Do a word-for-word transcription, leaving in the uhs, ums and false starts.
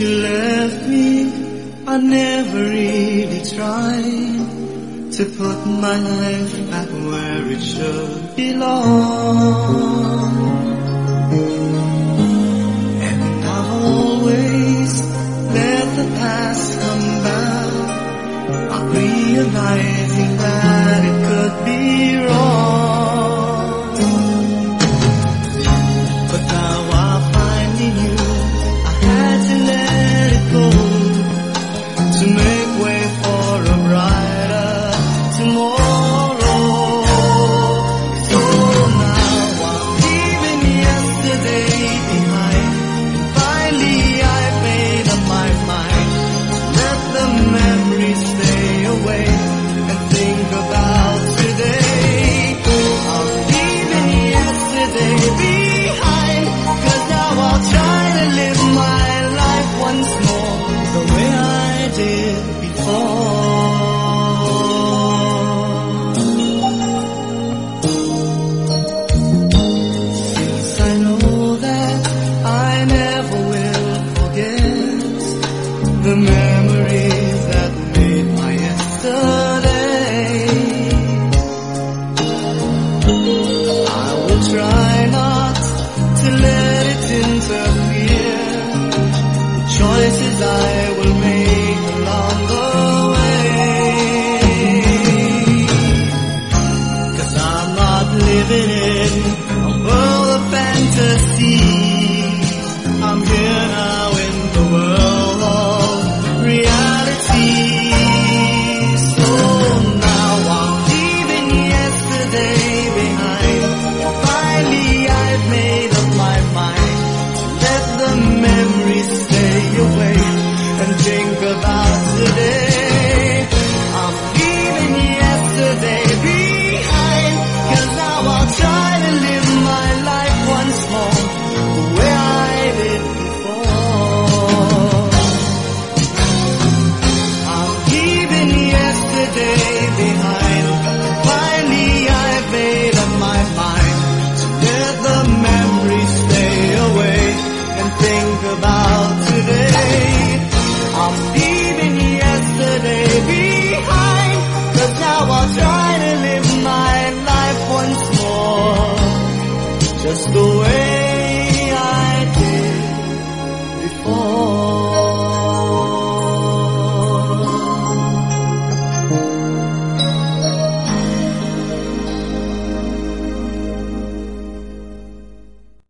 you left me, I never really tried to put my life back where it should belong. And I've always let the past come back, not realizing that it could be wrong. But now I finally knew I had to let it go to make way for a brighter tomorrow. So now I'm leaving yesterday behind. Finally I made up my mind to let the memories stay away and think about today. I'm leaving yesterday behind, 'cause now I'll try to live my life once more the way I did before. Since I know that I never will forget the memories that made my yesterday, I will try not to let it interfere the choices I will make along the way. 'Cause I'm not living in a world of fantasy.